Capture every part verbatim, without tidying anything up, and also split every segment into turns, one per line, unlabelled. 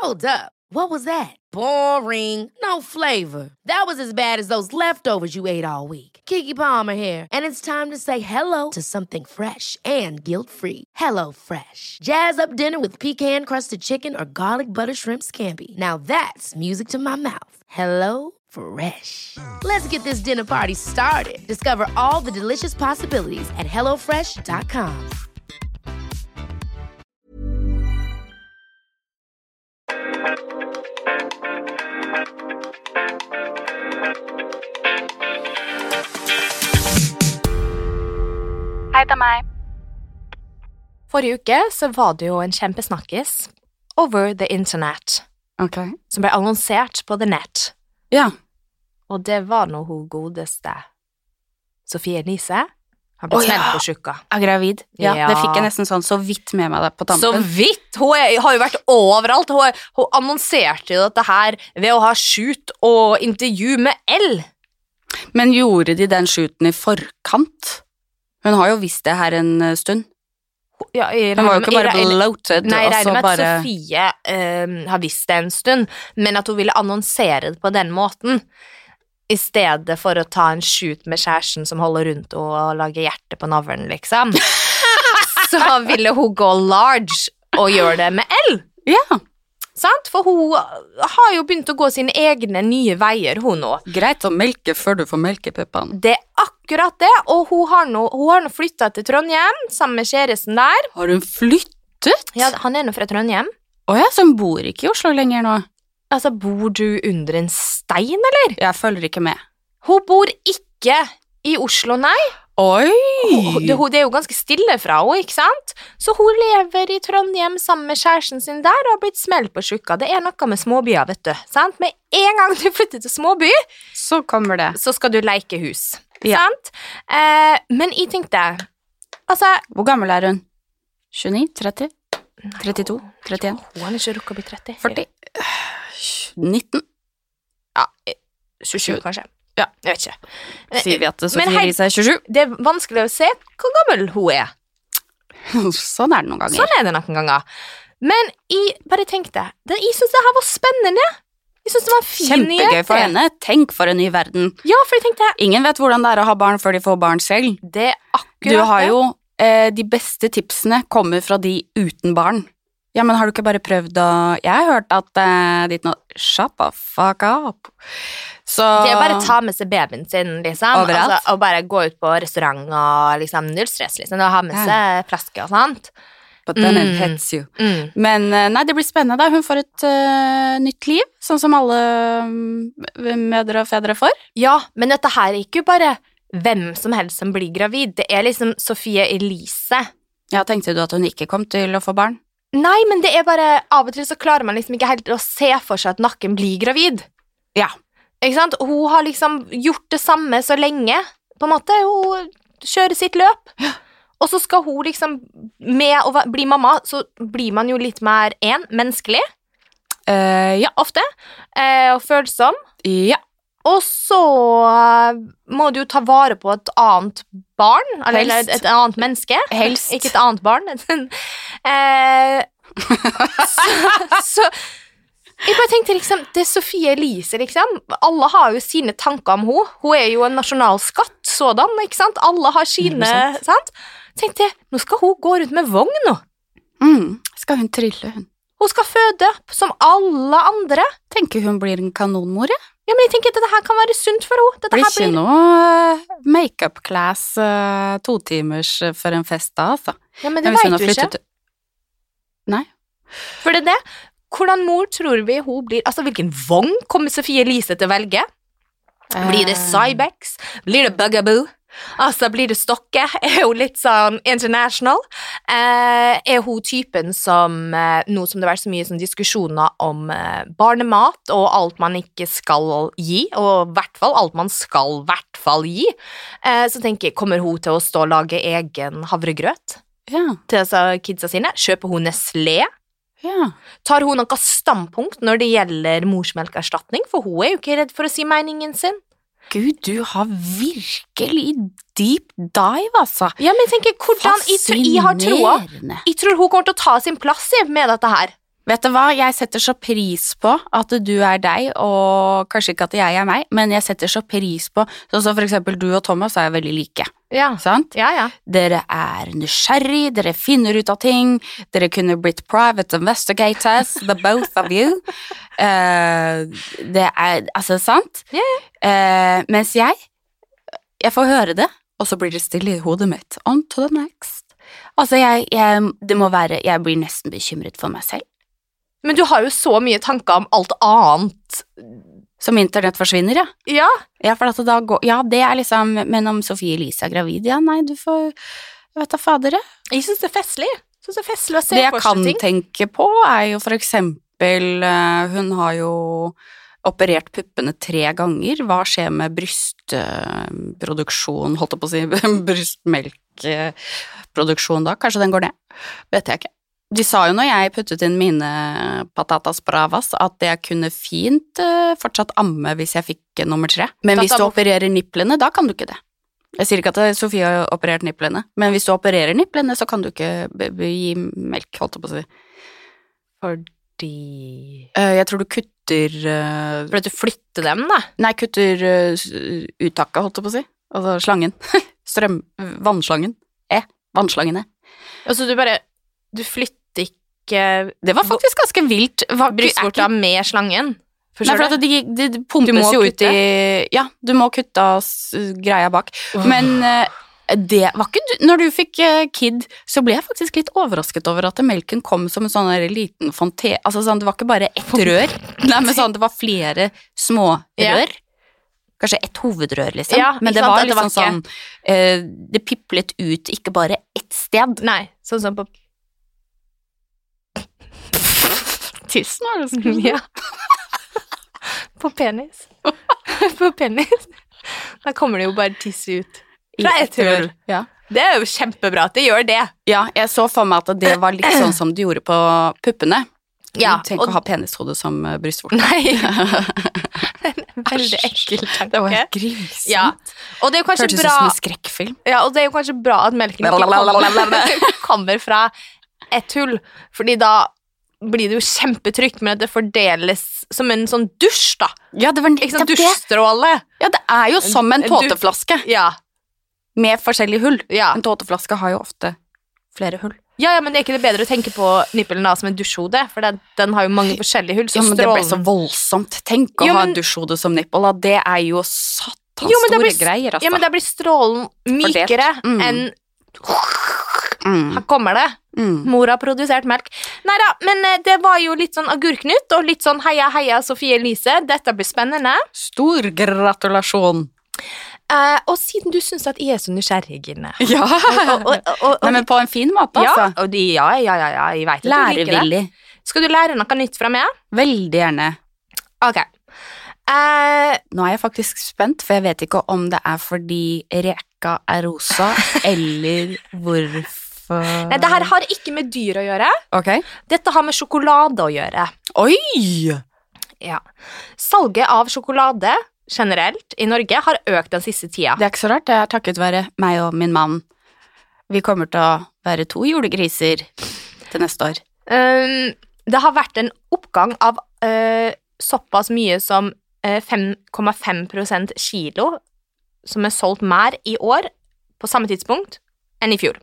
Hold up. What was that? Boring. No flavor. That was as bad as those leftovers you ate all week. Keke Palmer here, and it's time to say hello to something fresh and guilt-free. Hello Fresh. Jazz up dinner with pecan-crusted chicken or garlic butter shrimp scampi. Now that's music to my mouth. Hello Fresh. Let's get this dinner party started. Discover all the delicious possibilities at hello fresh dot com.
Hei, det er meg. Forrige uke så var det jo en kjempesnakkis over the internet,
Ok.
som ble annonsert på the net.
Ja.
Og det var nå hun godeste Sofie Elise. Har blitt
Å, ja.
smelt på sjukka.
Er gravid. Ja,
Ja.
det fikk jeg nesten sånn så vidt med meg det på
Så
tampen.
vidt! Hun er, har jo vært overalt. Hun, er, hun annonserte jo dette her ved å ha shoot og intervju med Elle.
Men gjorde de den shooten i forkant? Hun har jo visst det her en eh, stund.
Ja, jeg
Hun var jo
regner-
ikke bare
jeg regner-
bloated,
Nei, jeg
og så
regner med at
bare...
Sofie eh, har visst det en stund, men at hun ville annonsere det på den måten, i stedet for å ta en shoot med kjæresten som holder rundt og lager hjerte på navlen, liksom. Så ville hun gå large og gjøre det med Elle.
Ja,
Sant? For hun har jo begynt å gå sine egne nye veier, hun nå.
greit å melke før du får melkepuppene.
Det er akkurat det, og hun har nå, hun har nå flyttet til Trondheim sammen med kjæresten der.
Har hun flyttet?
Ja, han er nå fra Trondheim.
Åja, så hun bor ikke i Oslo lenger nå.
Altså, bor du under en stein, eller?
Jeg følger ikke med.
Hun bor ikke i Oslo, nei.
Oi!
Hun- Det, hun- det er jo ganske stille fra henne, ikke sant? Så hun lever i Trondheim sammen med kjæresten sin der og har blitt smelt på sjukka. Det er noe med småbyer, vet du. Sant? Med en gang du flytter til småby,
Så kommer det.
så skal du leke hus.
Ja.
Sant? Eh, men jeg tenkte, altså,
Hvor gammel er hun? tjueni? tretti? trettito? trettien?
hun har ikke rukket å bli tretti.
førti? nitten?
Ja, eh, tjuesju kanskje.
Ja.
Jeg vet ikke.
Sier vi at
Men
Sofie
hei-
Elise er tjuesju?
Det er vanskelig å se hvor gammel hun er.
Sånn er det noen ganger.
Sånn er det noen ganger. Men jeg bare tenkte, det, jeg synes det her var spennende. Jeg synes det var en fin
Kjempegøy for
nyhet.
henne. Tenk for en ny verden.
Ja, for jeg tenkte,
Ingen vet hvordan det er å ha barn før de får barn selv.
det er akkurat
Du har
det.
jo eh, De beste tipsene kommer fra de uten barn. Ja, men har du ikke bare prøvd å Jeg har hørt at eh, ditt nå Shut the fuck up. Så
Det er bare å ta med seg babyen sin, liksom.
Overalt.
Altså, og bare gå ut på restaurant og liksom null stress, liksom. Og ha med
Ja.
seg flaske og sånt.
But then it
Mm.
hits you.
Mm.
Men eh, nei, det blir spennende da. Hun får et eh, nytt liv, sånn som alle mm, mødre og fedre får.
Ja, men dette her er ikke bare hvem som helst som blir gravid. Det er liksom Sofie Elise.
Ja, tenkte du at hun ikke kom til å få barn?
Nei, men det er bare, av og til så klarer man liksom ikke helt å se for seg at nakken blir gravid.
Ja.
Ikke sant? Hun har liksom gjort det samme så lenge, på en måte. Hun kjører sitt løp. Og så skal hun liksom, med å va- bli mamma, så blir man jo litt mer en, menneskelig,
Eh, ja.
ofte, eh, og følsom.
Ja.
Og så eh, må du jo ta vare på et annet barn, eller
Helst.
et, et annet menneske.
Helst.
Ikke et annet barn. eh, så, så jeg bare tenkte liksom, det er Sofie Elise, liksom. Alle har jo sine tanker om henne. Hun er jo en nasjonalskatt, sådan, ikke sant? Alle har sine,
hundre prosent.
sant? Tenkte jeg, nå skal hun gå rundt med vogn nå.
Mm. Skal hun trille, hun?
Hun skal føde, som alle andre.
Tenker hun blir en kanonmor, ja?
Ja, men jeg tenker at dette her kan være sunt for henne. Dette
Blir
her
ikke
blir...
noe eh, make-up class eh, to timers eh, for en fest da, altså.
Ja, men det
Men hvis hun
vet
har
du ikke.
flyttet- Nei.
For det er det. Hvordan mor tror vi hun blir? Altså, hvilken vogn kommer Sofie Elise til å velge? Blir det
Eh,
Cybex? Blir det Bugaboo? Altså, blir det Stokke? Er hun litt sånn international? Eh, er hun typen som, eh, nå som det har vært så mye sånn diskusjoner om eh, barnemat og alt man ikke skal gi, og i hvert fall alt man skal i hvert fall gi, eh, så tenker jeg, kommer hun til å stå og lage egen havregrøt
Ja,
til altså, kidsa sine? Kjøper hun Nestlé?
ja.
Tar hun noe standpunkt når det gjelder morsmelkerstatning? For hun er jo ikke redd for å si meningen sin.
Gud, du har virkelig deep dive, altså.
Ja, men jeg tenker, hvordan, jeg, tror, jeg har troa.
Fascinerende.
Jeg tror hun kommer til å ta sin plass i med dette her.
Vet du hva, jeg setter så pris på at du er deg, og kanskje ikke at jeg er meg, men jeg setter så pris på, sånn som for eksempel du og Thomas er veldig like,
Ja,
sant?
ja, ja.
Dere er nysgjerrig, dere finner ut av ting, dere kunne blitt private investigators, the both of you. Eh, det er, altså, sant?
Ja, ja.
Eh, mens jeg, jeg får høre det, og så blir det stille i hodet mitt. On to the next. Altså, jeg, jeg, det må være, jeg blir nesten bekymret for meg selv.
Men du har jo så mye tanker om alt annet.
Som internett forsvinner, ja.
Ja.
Ja, for at da går, ja, det er liksom, men om Sofie Elise er gravid, ja, nei, du får, jeg vet da fader det.
Jeg synes det er festlig. Jeg synes det er festlig å se
Det jeg
for
kan
seg ting.
tenke på er jo for eksempel, eh, hun har jo operert puppene tre ganger. Hva skjer med brystproduksjon, holdt jeg på å si, brystmelkproduksjon da? Kanskje den går ned? Vet jeg ikke. De sa jo når jeg puttet inn mine patatas bravas at jeg kunne fint uh, fortsatt amme hvis jeg fikk uh, nummer tre. Men hvis du opererer nipplene, da kan du ikke det. Jeg sier ikke at Sofie har operert nipplene, men hvis du opererer nipplene, så kan du ikke b- b- gi melk, holdt jeg på å si.
Fordi...
Uh, jeg tror du kutter... Uh,
Fordi du flytter dem, da.
nei, kutter uh, uttaket, holdt jeg på å si. Altså slangen. Strøm... Vannslangen. Eh, vannslangen, eh.
Altså du bare... Du flytter ikke
Det var faktisk ganske vilt.
brystvorta med slangen.
Nei,
Forstår
for
du?
at de, de, de pumpes
Du må
jo ut
kutte.
i Ja, du må kutte av s- greia bak.
Åh.
Men eh, det var ikke du Når du fikk eh, kid, så ble jeg faktisk litt overrasket over at melken kom som en sånn der liten fonté. Altså sånn, det var ikke bare ett rør. Nei, men sånn, det var flere små
Ja.
rør. Kanskje ett hovedrør, liksom.
Ja,
men
ikke
det
sant,
var
at det var
liksom sånn eh, Det piplet ut ikke bare ett sted.
Nei, sånn som på...
Tissen har du skrevet.
Ja. På penis. På penis. Da kommer det jo bare tiss ut. Fra ett hull.
Ja.
Det er jo kjempebra at det gjør det.
Ja, jeg så for meg at det var litt sånn som de gjorde på puppene.
Ja,
Tenk
og-
å ha penishode som uh, brystvorte.
Nei. Veldig ekkel tanke.
Det var grusomt.
Ja, og det er jo kanskje
Hørtes ut
bra
som en skrekkfilm.
Ja, og det er jo kanskje bra at melken ikke kommer, kommer fra et hull, fordi da blir det jo kjempetrygt, men at det fordeles som en sånn dusj, da.
Ja, det var
Ikke sant,
nettopp det.
dusjstråle.
Ja, det er jo som en
En- en du-
tåteflaske
Ja,
med forskjellige hull.
ja.
En tåteflaske har jo ofte flere hull.
Ja, ja, men det er ikke det bedre å tenke på nippelen da som en dusjhode, for den, den har jo mange forskjellige hull, så
Ja, men det ble så
strålen...
voldsomt. Tenk å
Jo,
ha
men-
en dusjhode som nippel, da. Det er jo satans
Jo, men det
store
blir-
greier, altså.
Ja, men da blir strålen mykere
Mm.
enn...
mm,
Her kommer det.
mm.
Mor har produsert melk. Neida, men eh, det var jo litt sånn agurknytt, og litt sånn heia, heia, Sofie Elise. Dette blir spennende.
Stor gratulasjon.
Eh, og siden du synes at jeg er så nysgjerrig, Gine.
Ja.
Og, og, og, og,
Nei, men på en fin måte,
ja,
altså.
og de, ja, ja, ja, ja, jeg vet at du liker det.
Lærevillig.
Skal du lære noe nytt fra meg?
Veldig gjerne.
Ok. Eh,
Nå er jeg faktisk spent, for jeg vet ikke om det er fordi reka er rosa, eller hvorfor
nei, det her har ikke med dyr å gjøre.
Ok.
Dette har med sjokolade å gjøre.
Oi!
Ja. Salget av sjokolade generelt i Norge har økt den siste tida.
Det er ikke så rart, det er takket være meg og min mann. Vi kommer til å være to julegriser til neste år.
Um, det har vært en oppgang av uh, såpass mye som uh, fem komma fem prosent kilo som er solgt mer i år på samme tidspunkt enn i fjor.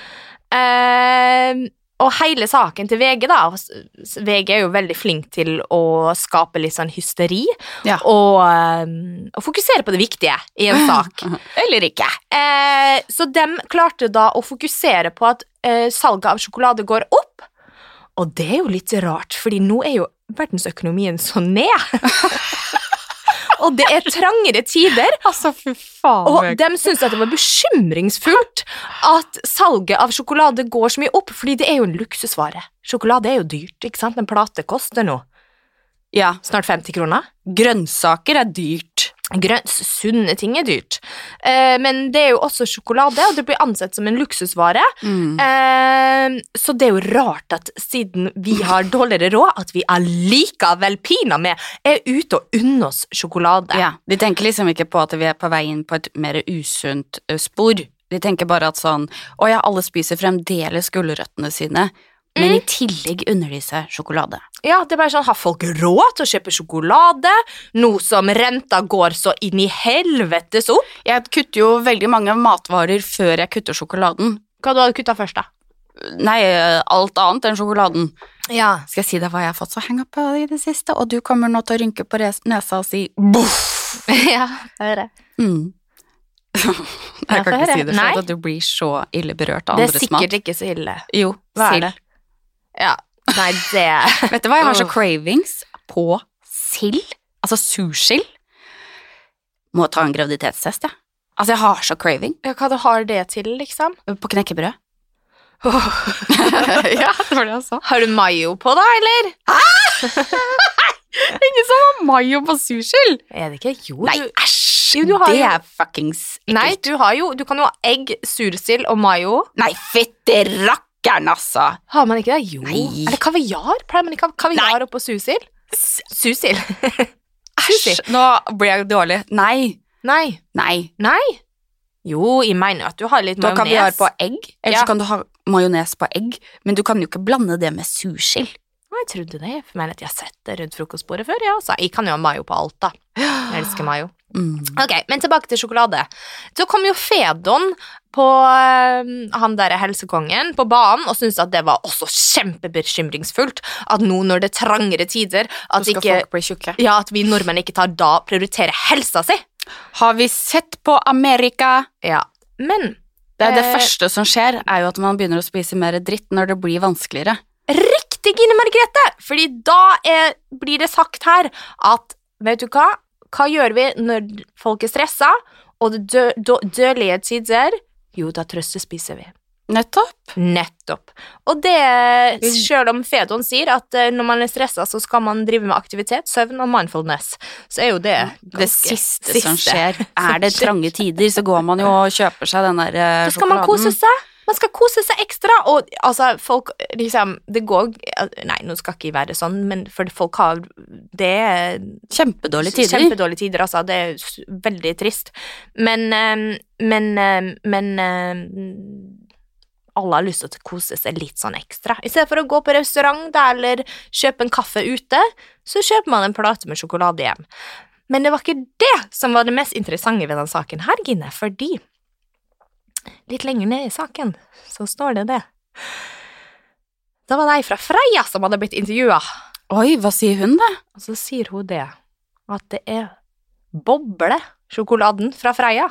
Uh, og hele saken til V G da, s- V G er jo veldig flink til å skape litt sånn hysteri
Ja.
og, um, og fokusere på det viktige i en sak.
Eller ikke.
Eh, så de klarte da å fokusere på at eh, salget av sjokolade går opp, og det er jo litt rart, fordi nå er jo verdensøkonomien så ned. Og det er trangere tider,
Altså, fy faen.
og de synes at det var bekymringsfullt at salget av sjokolade går så mye opp, fordi det er jo en luksusvare. Sjokolade er jo dyrt, ikke sant? En plate koster nå
Ja,
snart femti kroner.
grønnsaker er dyrt.
Grønns, sunne ting er dyrt. Eh, men det er jo også sjokolade, og det blir ansett som en luksusvare.
Mm.
Eh, så det er jo rart at siden vi har dårligere råd, at vi allikevel pina med er ute og unner oss sjokolade.
Ja, de tenker liksom ikke på at vi er på vei inn på et mer usunt ø, spor. De tenker bare at sånn, å ja, alle spiser fremdeles gulrøttene sine, men i tillegg unner de seg sjokolade.
Ja, det er bare sånn, har folk råd til å kjøpe sjokolade? Nå som renta går så inn i helvetes opp?
Jeg kutter jo veldig mange matvarer før jeg kutter sjokoladen.
Hva du hadde kuttet først da?
Nei, alt annet enn sjokoladen.
Ja.
Skal jeg si deg hva jeg har fått så henge på i det siste, og du kommer nå til å rynke på nesa og si boff.
Ja, det er det.
Mm. Jeg kan ikke si det selv, at du blir så ille berørt av andres mat.
Det er sikkert mat. Ikke så ille.
Jo,
hva
sild.
Er det? Ja, nei, det...
Vet du hva, jeg har så cravings på sild, altså sursild. Må ta en graviditetstest, ja. Altså, jeg har så craving.
Ja, hva du har det til, liksom?
På knekkebrød. Oh. Ja, det var det jeg sa.
Har du mayo på da, eller?
Ingen som har mayo på sursild.
Er det ikke? Jo,
nei,
du...
æsj.
Jo, det
jo...
er
fuckings ekkelt.
Nei, du har jo, du kan jo ha egg, sursild og mayo.
Nei, fitte rakkeren, altså.
Har man ikke det? Jo.
Nei.
Eller kaviar? Pleier man ikke kaviar oppå sursild? Sursild.
Æsj, nå ble jeg dårlig. Nei.
Nei.
Nei.
Nei. Jo, jeg mener at du har litt
da
majones.
Da kan vi ha på egg, eller
ja.
Så kan du ha majones på egg, men du kan jo ikke blande det med sursild.
Jeg trodde det, for jeg mener at jeg har sett det rundt frokostbordet før, ja, så jeg kan jo ha mayo på alt da. Jeg elsker mayo.
Mm.
Ok, men tilbake til sjokolade. Så kom jo Fedon på uh, han der helsekongen på banen, og syntes at det var også kjempebekymringsfullt, at nå når det er trangere tider, at,
skal
ikke,
folk bli tjukke.
Ja, at vi nordmenn ikke tar da prioriterer helsa si.
Har vi sett på Amerika?
Ja, men...
Det, er det
eh,
første som skjer, er jo at man begynner å spise mer dritt når det blir vanskeligere.
Riktig, Gine Margrethe, fordi da er, blir det sagt her at, vet du hva, hva gjør vi når folk er stresset, og det dø, dø, dødelige tider? Jo, da trøstespiser vi.
Nettopp.
Nettopp. Og det, selv om Fedon sier at når man er stresset, så skal man drive med aktivitet, søvn og mindfulness, så er jo det ganske
det siste, siste som skjer. Er det trange tider, så går man jo og kjøper seg den der uh, sjokoladen.
Så skal man kose seg. Man skal kose seg ekstra, og altså, folk, liksom, det går, nei, nå skal ikke være sånn, men for folk har, det er
kjempedårlige tider.
Kjempedårlige tider, altså, det er veldig trist. Men, men, men, alle har lyst til å kose seg litt sånn ekstra. I stedet for å gå på restaurant der, eller kjøpe en kaffe ute, så kjøper man en plate med sjokolade hjem. Men det var ikke det som var det mest interessante ved den saken her, Gine, fordi litt lenger ned i saken, så står det det. Da var det ei fra Freia som hadde blitt intervjuet.
Oi, hva sier hun da?
Og så sier hun det, at det er boble-sjokoladen fra Freia.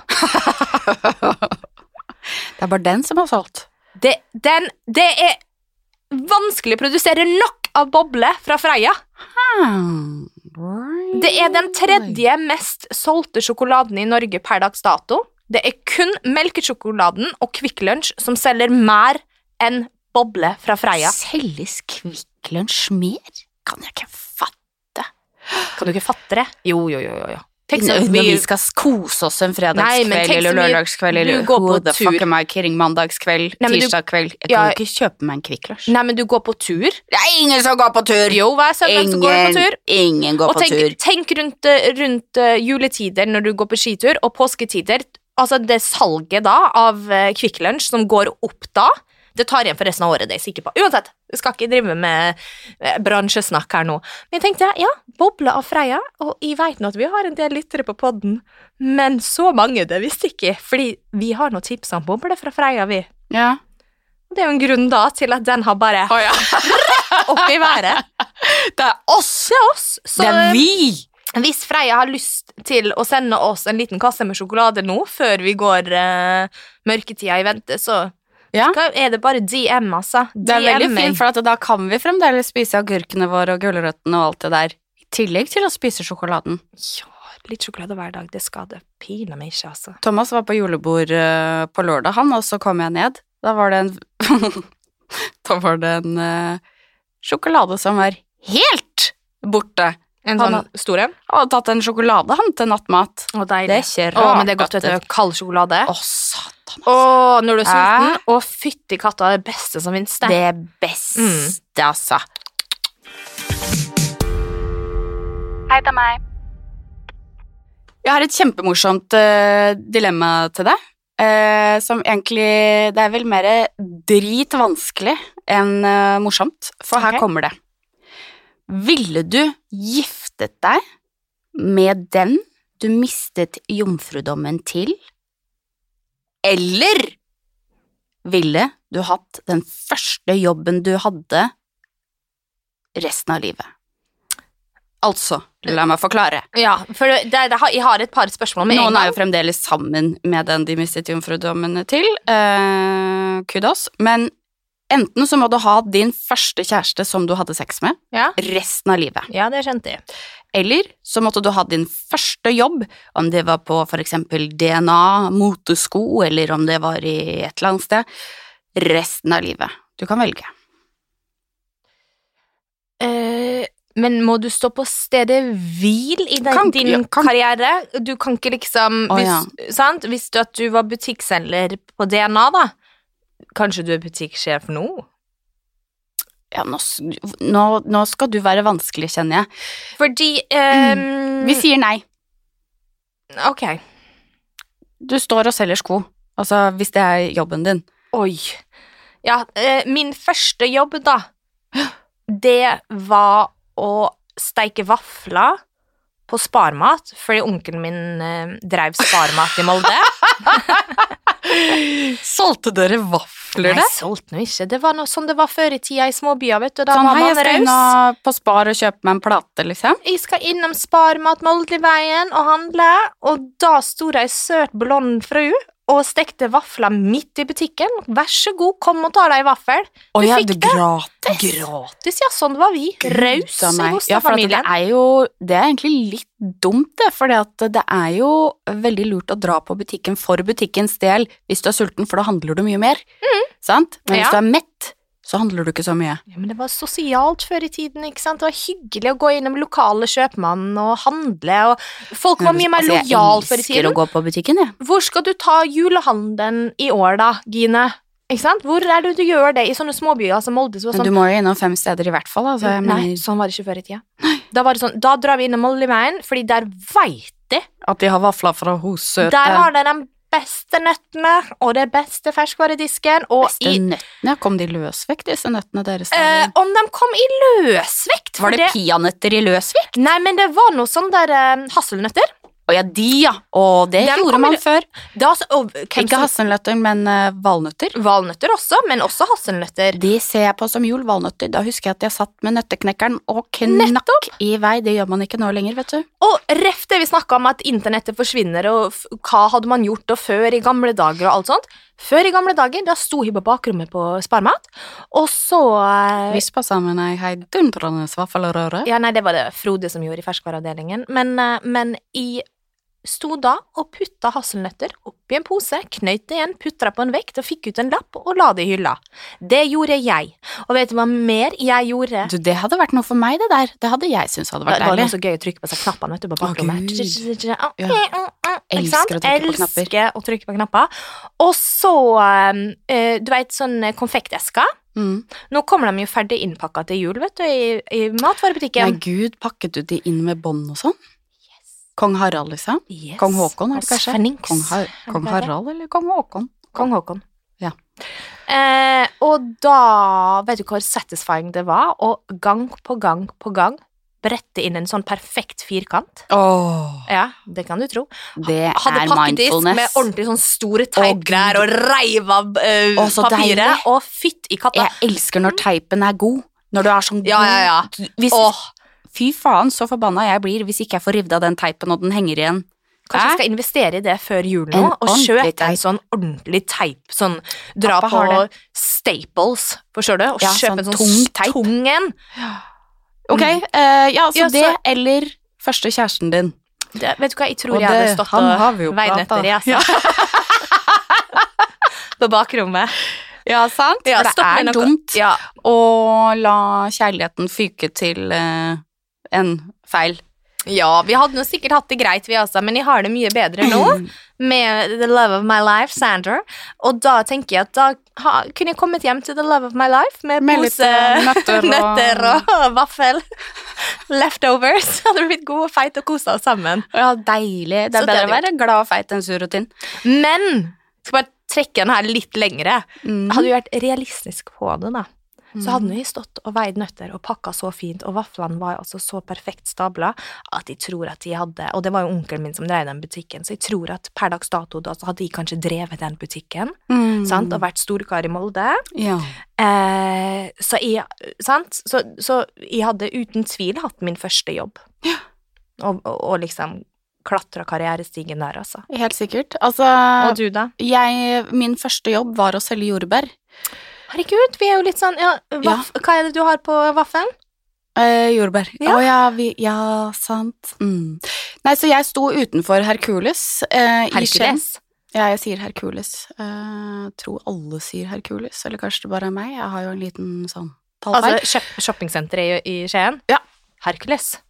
Det er bare den som har solgt.
Det, den, det er vanskelig å produsere nok av boble fra Freia.
Hmm, really?
Det er den tredje mest solgte sjokoladen i Norge per dags dato. Det er kun melkesjokoladen og Kvikk Lunsj som selger mer enn boble fra Freia.
Selges Kvikk Lunsj mer? Kan jeg ikke fatte.
Kan du ikke fatte det? Jo, jo, jo, jo.
Tenk så, når vi skal kose oss en fredagskveld, nei, eller lørdagskveld, eller who the fuck am I kidding, mandagskveld, tirsdagskveld. Jeg kan jo ja, ikke kjøpe meg en Kvikk Lunsj.
Nei, men du går på tur.
Det er ingen som går på tur.
Jo, hver søndag så går du på tur.
Ingen går
og
på
tenk,
tur.
Tenk rundt, rundt uh, juletider når du går på skitur, og påsketider. Altså det salget da av uh, Kvikk Lunsj som går opp da, det tar igjen for resten av året, det er jeg sikker på. Uansett, jeg skal ikke drive med uh, bransjesnakk her nå. Men jeg tenkte, ja, boble av Freia, og jeg vet nå at vi har en del lyttere på podden, men så mange det visste ikke, fordi vi har noen tips om boble fra Freia, vi.
Ja.
Det er jo en grunn da til at den har bare
oh, ja.
opp i været.
Det er oss.
Det er oss. Så,
det er vi.
Hvis Freia har lyst til å sende oss en liten kasse med sjokolade nå, før vi går uh, mørketida i vente, så
ja.
er det bare D M, altså.
Det er veldig fint, for at da kan vi fremdeles spise agurkene våre og gulrøttene og alt det der, i tillegg til å spise sjokoladen.
Ja, litt sjokolade hver dag, det skader pina meg ikke, altså.
Thomas var på julebord uh, på lørdag, han, og så kom jeg ned. Da var det en, da var det en uh, sjokolade som var helt borte.
En sånn stor en?
Han hadde tatt en sjokolade, han, til nattmat.
Å, deilig.
Det er ikke rart.
Å, men det er godt, vet du, kald sjokolade.
Å, satan.
Å, når du er sulten, og fytti katta, det beste som finnes det.
Det er beste, mm. altså. Hei, det er meg. Jeg har et kjempemorsomt uh, dilemma til deg, uh, som egentlig, det er vel mer dritvanskelig en uh, morsomt, for her
Ok.
kommer det. Ville du giftet deg med den du mistet jomfrudommen til, eller ville du hatt den første jobben du hadde resten av livet? Altså, la meg forklare.
Ja, for det, det, har- jeg har et par spørsmål med
Noen
en
er
gang.
jo fremdeles sammen med den de mistet jomfrudommene til, eh, kudos, men enten så må du ha din første kjæreste som du hadde sex med,
Ja.
resten av livet,
Ja, det skjønte jeg.
eller så måtte du ha din første jobb, om det var på for eksempel D N A, motesko, eller om det var i et eller annet sted, resten av livet. Du kan velge.
Eh, men må du stå på stedet hvil i den,
Kan-
din
ja, kan-
karriere? Du kan ikke liksom
Å,
hvis,
ja.
sant? Hvis du, at du var butikkselger på D N A, da. Kanskje du er butikksjef nå?
Ja, nå, s- nå, nå skal du være vanskelig, kjenner jeg.
Fordi ehm,
Vi sier nei.
Ok.
Du står og selger sko, altså hvis det er jobben din.
Oi. Ja, eh, min første jobb, da, det var å steike vafler på Sparmat, fordi onkelen min eh, drev Sparmat i Molde.
Solgte dere vafler
Nei, solgte nå ikke. Det var noe sånn det var før i tida i småbyer, vet du. Da
Sånn,
var
hei, jeg
man
skal inn
raus.
og på Spar og kjøpe meg en plate, liksom.
Jeg skal innom Sparmat Moldeveien og handle, og da sto det ei søt blond fru og stekte vafler midt i butikken. Vær så god, kom og ta deg en vaffel.
Å
Du
ja,
fikk
det
det.
gratis.
Gratis, ja, sånn var vi. Raus
Gud a
i
meg. Ja, for at det
Hostad-familien.
er jo, det er egentlig litt dumt det, for det er jo veldig lurt å dra på butikken for butikkens del hvis du er sulten, for da handler du mye mer, sant? Men hvis
Ja.
du er mett, så handler du ikke så mye.
Ja, men det var sosialt før i tiden, ikke sant? Det var hyggelig å gå innom lokale kjøpmann og handle, og folk var mye mer
Altså,
lojal før i
Jeg elsker
tiden.
å gå på butikken, jeg.
Hvor skal du ta julehandelen i år da, Gine? Ikke sant? Hvor er det du gjør det i sånne småbyer som Molde? Så var
Men du
sånn,
må jo innom fem steder i hvert fall, altså. Jeg
nei,
mener
sånn var det ikke før i tida. Da var det sånn, da drar vi innom Moldeveien, fordi der vet de,
at de har vafler fra Hossøte.
der har de de beste nøttene, og det beste ferskvaredisken, og
Beste
i,
nøttene, kom de løsvekt, disse nøttene deres?
eh,
der?
om de kom i løsvekt, for
Var det peanøtter i løsvekt?
Nei, men det var noe sånn der eh, hasselnøtter.
Å ja, de ja, og det
Dem
gjorde
kom i
man
lø-
før.
Det er altså, og, hvem
Ikke
som-
hasselnøtter, men eh, valnøtter.
Valnøtter også, men også hasselnøtter.
De ser jeg på som jul, valnøtter. Da husker jeg at jeg satt med nøtteknekkeren og knakk i vei. Det gjør man ikke nå lenger, vet du.
Og ref det vi snakket om at internettet forsvinner, og f hva hadde man gjort og før i gamle dager og alt sånt. Før i gamle dager, da sto jeg på bakrommet på Sparmat, og så eh,
Vispa sammen ei heidundrende vaffelrøre.
Ja, nei, det var det Frode som gjorde i ferskvareavdelingen, men, eh, men jeg sto da og putta hasselnøtter oppi en pose, knøyt det igjen, putta på en vekt og fikk ut en lapp og la det i hylla. Det gjorde jeg. Og vet du hva mer jeg gjorde?
Du, det hadde vært noe for meg, det der. Det hadde jeg syntes hadde vært
Det var
deilig.
noe så gøy å trykke på seg knappene, vet du, på
Å,
bakrommet.
Gud.
Ja.
Ja.
Ikke sant?
Elsker å trykke på knapper.
Elsker å trykke på knapper. Og så, eh, du vet, sånn konfektesker.
Mm.
Nå kommer de jo ferdig innpakket til jul, vet du, i, i
Nei,
matvarebutikken.
gud, pakket du de inn med bånd og sånn? Kong Harald, liksom?
Yes.
Kong Håkon, er
Og
det kanskje?
Svenings.
Kong, Har Kong Harald eller Kong Håkon?
Kong Håkon.
Ja.
Eh, og da, vet du hvor satisfying det var, å gang på gang på gang brette inn en sånn perfekt firkant.
Åh,
Ja, det kan du tro.
det
Hadde
er
pakkedisk med
mindfulness.
ordentlig sånn store teipgreier
Å,
og reiv av eh,
Å, så
papiret,
deilig.
og fytt i katta.
Jeg elsker når teipen er god. Når du er sånn god.
Ja, ja, ja.
Hvis,
Åh,
Fy faen, så forbanna jeg blir hvis ikke jeg får revet av den teipen og den henger igjen.
kanskje jeg
Hæ?
skal investere i det før jul nå,
En
og
ordentlig
kjøpe en
teip.
sånn ordentlig teip, sånn, dra
Pappa
på
har det.
Staples, forstår du, og
Ja,
kjøpe
sånn
en sånn
tung teip.
tung en.
Ok, eh, ja, så
Ja, så-
det eller første kjæresten din.
Det, vet du hva, jeg tror
Og
jeg hadde
det-
stått
han har vi jo
og veinet
pratet.
etter i, altså. På bakrommet.
Ja, sant?
Ja,
For
stopp
det
med
er
noe-
dumt
Ja.
å la kjærligheten fyke til eh, en feil.
Ja, vi hadde nå sikkert hatt det greit, vi altså, men jeg har det mye bedre nå, med The Love of My Life, Sandra, og da tenker jeg at da ha, kunne jeg kommet hjem til The Love of My Life med,
Med litt,
pose
eh, nøtter og-
nøtter og vaffel, leftovers, hadde vi blitt gode og feit og koset oss sammen.
Ja, deilig. Det
Så
er
det
bedre
hadde
å være glad og feit enn sur og tynn.
Men, skal bare trekke den her litt lengre,
Mm.
hadde vi vært realistisk på det da, så hadde vi stått og veid nøtter og pakket så fint, og vaflene var altså så perfekt stablet, at jeg tror at de hadde, og det var jo onkelen min som drev den butikken, så jeg tror at per dags dato da, så hadde de kanskje drevet den butikken,
Mm.
sant, og vært storkar i Molde.
Ja.
Eh, så jeg, sant, så, så jeg hadde uten tvil hatt min første jobb.
Ja.
Og, og, og liksom klatra karrierestigen der, altså.
Helt sikkert. Altså,
Og du da?
jeg, min første jobb var å selge jordbær.
Herregud, vi er jo litt sånn, ja, vaff, hva er det du har på vaffelen?
Eh, jordbær. Å
Ja.
ja, vi, ja, sant. Mm. Nei, så jeg sto utenfor Hercules eh, i Skien.
Hercules?
Ja, jeg sier Hercules. Eh, tror alle sier Hercules, eller kanskje det bare er meg. Jeg har jo en liten sånn tallfeil.
Altså, shop- shoppingsenteret i, i Skien?
Ja.
Hercules?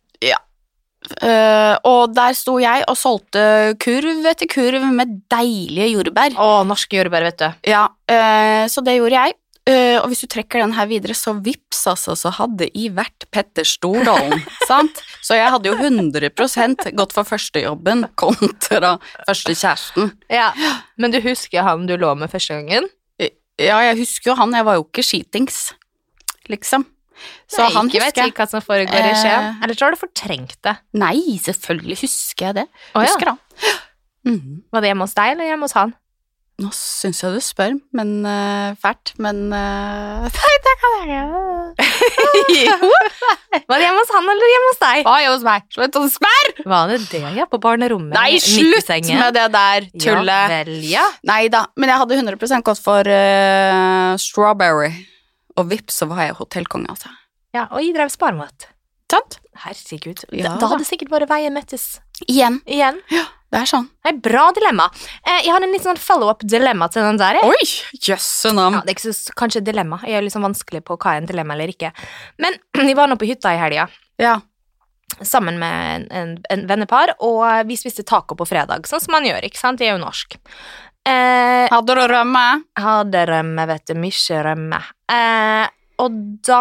Eh, og der sto jeg og solgte kurv etter kurv med deilige jordbær.
Å, norske jordbær, vet du.
Ja, eh, så det gjorde jeg. Eh, og hvis du trekker den her videre, så vips, altså, så hadde jeg vært Petter Stordalen, sant? Så jeg hadde jo hundre prosent gått for førstejobben kontra første kjæresten.
Ja, men du husker han du lå med første gangen?
Ja, jeg husker jo han, jeg var jo ikke skitings, liksom. Så
Nei,
han
ikke vet
husker jeg.
ikke hva som foregår i Skien.
Eh.
Eller så har du fortrengt det.
Nei, selvfølgelig husker jeg det.
Å, ja.
Husker han. Mhm.
Var det hjemme hos deg, eller hjemme hos han?
Nå synes jeg du spør, men uh, fælt, men uh, Nei, det kan jeg ikke.
Jo. Var det hjemme hos han, eller hjemme hos deg?
Hva er hos meg? Slutt å spørre!
Var det det, ja, på barnerommet?
Nei,
midt i
slutt
sengen?
med det der tullet.
Ja, vel, ja.
Nei da, men jeg hadde hundre prosent gått for uh, strawberry, og vips, så var jeg hotellkonge, altså.
Ja, og jeg drev sparmat.
Sant?
Herregud.
Ja.
Da, da hadde sikkert bare veier møttes
Igjen.
igjen.
Det er sånn.
Nei, bra dilemma. Eh, jeg har en litt sånn follow-up-dilemma til den der. jeg.
Oi, jøsse navn.
Ja, det er ikke så, kanskje dilemma. Jeg er liksom vanskelig på hva er en dilemma eller ikke. Men vi var nå på hytta i helga,
Ja.
sammen med en, en, en vennepar, og vi spiste taco på fredag, sånn som man gjør, ikke sant? Det er jo norsk. Eh,
Hadde du rømme?
hadde rømme, vet du, mye rømme. Eh, og da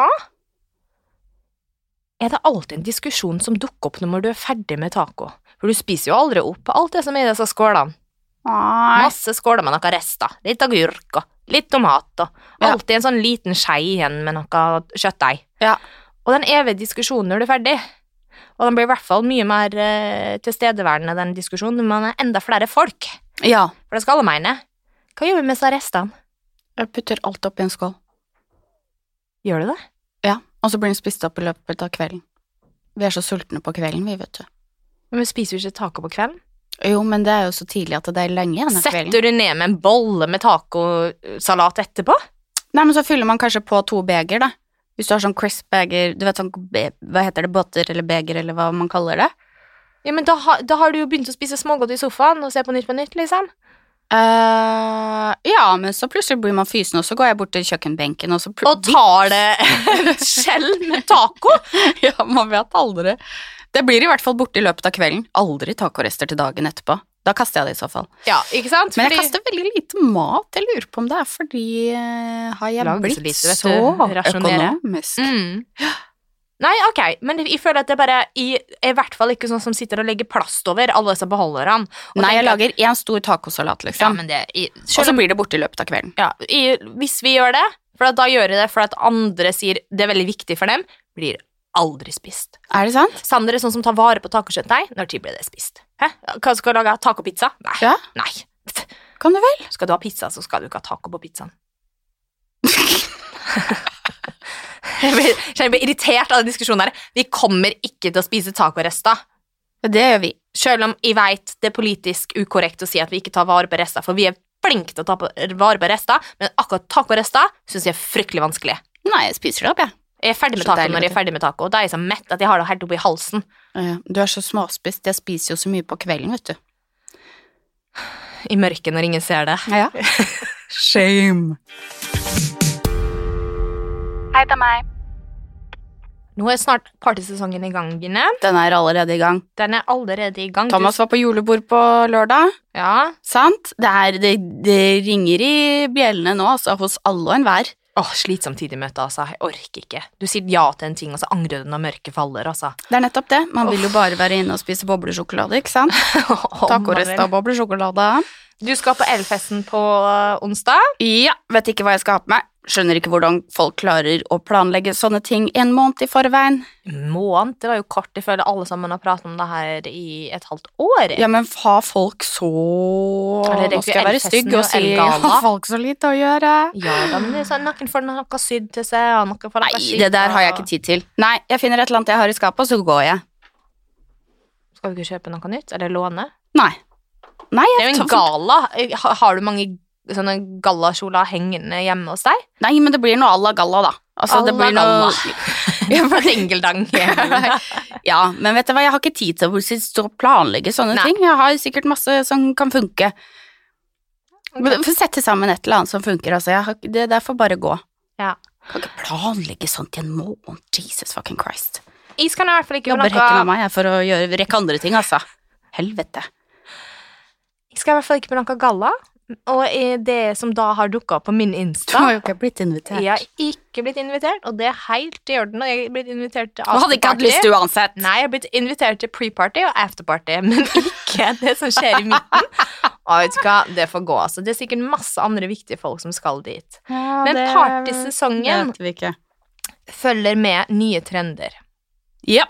er det alltid en diskusjon som dukker opp når du er ferdig med taco. For du spiser jo aldri opp alt det som er i disse skålene.
Nei.
Masse skåler med noe rester, litt agurk og litt tomat og
Ja.
alltid en sånn liten skei igjen med noe kjøttdeig.
Ja.
Og den evige diskusjonen når du er ferdig, og den blir i hvert fall mye mer eh, tilstedeværende, den diskusjonen, når man er enda flere folk.
Ja.
For det skal alle mene. Hva gjør vi med disse restene?
Jeg putter alt opp i en skål.
Gjør du det?
Ja, og så blir den spist opp i løpet av kvelden. Vi er så sultne på kvelden, vi, vet du.
Men vi spiser jo ikke taco på kvelden.
Jo, men det er jo så tidlig at det er lenge igjen av kvelden.
Setter du ned med en bolle med tacosalat etterpå?
Nei, men så fyller man kanskje på to beger, da. Hvis du har sånn crisp beger, du vet sånn, be- hva heter det, botter eller beger, eller hva man kaller det?
Ja, men da, ha, da har du jo begynt å spise smågodt i sofaen og se på Nytt på Nytt, liksom.
Eh, ja, men så plutselig blir man fysen, og så går jeg bort til kjøkkenbenken, og så pl-
Og tar det et skjell med taco.
Ja, man vet aldri. Det blir i hvert fall borte i løpet av kvelden. Aldri tacorester til dagen etterpå. Da kaster jeg det i så fall.
Ja, ikke sant?
Men jeg
Fordi-
kaster veldig lite mat. Jeg lurer på om det er fordi eh, har jeg
Lager så
blitt
lite, vet
så
du. Rasjonere.
økonomisk.
Mm. Nei, ok, men jeg føler at det bare jeg er i hvert fall ikke sånn som sitter og legger plast over alle disse beholderne. og
Nei, jeg
tenker at-
lager en stor tacosalat,
Ja,
liksom.
men det jeg,
Og
selv
så
om,
blir det borte i løpet av kvelden.
ja, jeg, Hvis vi gjør det, for at da gjør jeg det for at andre sier det er veldig viktig for dem, blir aldri spist.
Er det sant?
Sander er sånn som tar vare på tacokjøttdeig. Når tid blir det spist? Hæ? Hva skal du lage? Tacopizza? Nei.
Ja.
Nei.
Kan du vel?
Skal du ha pizza, så skal du ikke ha taco på pizzaen. Jeg blir, jeg blir irritert av den diskusjonen her. Vi kommer ikke til å spise tacorester.
Det gjør vi.
Selv om jeg vet det er politisk ukorrekt å si at vi ikke tar vare på rester, for vi er flinke til å ta på, vare på rester, men akkurat tacorester synes jeg er fryktelig vanskelig.
Nei, jeg spiser det opp, jeg.
Jeg er ferdig med
Så
taco
deilig,
når jeg
vet
er
du.
ferdig med taco, og da er jeg så mett at jeg har det helt oppi halsen.
Ja, du er så småspist. Jeg spiser jo så mye på kvelden, vet du.
I mørket når ingen ser det.
Ja. Shame. Hei, det er meg.
Nå er snart partysesongen i gang, Gine.
Den er allerede i gang.
Den er allerede i gang.
Thomas var på julebord på lørdag,
Du, ja.
sant? Det, er, det, det ringer i bjellene nå, altså, hos alle og enhver.
Åh, slitsomt tidligmøte, altså. Jeg orker ikke. Du sier ja til en ting, og så angrer du når mørket faller, altså.
Det er nettopp det. Man vil jo bare være inne og spise boblesjokolade, ikke sant? Tacoresta og boblesjokolade.
Du skal på Elfesten på uh, onsdag.
Ja, vet ikke hva jeg skal ha på meg. skjønner ikke hvordan folk klarer å planlegge sånne ting en måned i forveien.
Måned, det var jo kort, jeg føler alle sammen har pratet om det her i et halvt år.
Ja, men har folk så...
Eller det er
Nå skal jeg være stygg og si,
Elgala.
har folk så lite å gjøre?
Ja, da, men det er sånn, noen får noe sydd til seg, og noen får noe
Nei,
sydd.
det der har jeg ikke tid til. Nei, jeg finner et eller annet jeg har i skapet, og så går jeg.
Skal du ikke kjøpe noe nytt, eller låne?
Nei. Nei,
Det er jo en gala. Har har du mange sånne galakjoler hengende hjemme hos deg?
Nei, men det blir noe à la galla, da. Altså, det blir noe...
Dingeldang.
Ja, men vet du hva, jeg har ikke tid til å stå og planlegge sånne
Nei.
ting. Jeg har sikkert masse som kan funke. Okay. Få sette sammen et eller annet som funker, altså. Jeg har, det der får bare gå.
Ja.
Jeg kan ikke planlegge sånt i en måned. Jesus fucking Christ.
Jeg skal i hvert fall ikke
Jobber
gjøre
hekken av
noe
meg jeg, for å gjøre, rekke andre ting, altså. Helvete.
Jeg skal i hvert fall ikke på noe galla. Og i det som da har dukket opp på min
Du
Insta,
har jo ikke blitt invitert.
jeg har ikke blitt invitert, og det er helt i orden. Og jeg er blitt invitert til
Du hadde ikke hatt lyst
afterparty.
uansett.
Nei, jeg har blitt invitert til pre-party og afterparty, men ikke det som skjer i midten. Og vet du hva, det får gå, altså. Det er sikkert masse andre viktige folk som skal dit.
Ja,
Men
det
partysesongen
vet vi ikke.
følger med nye trender.
Ja.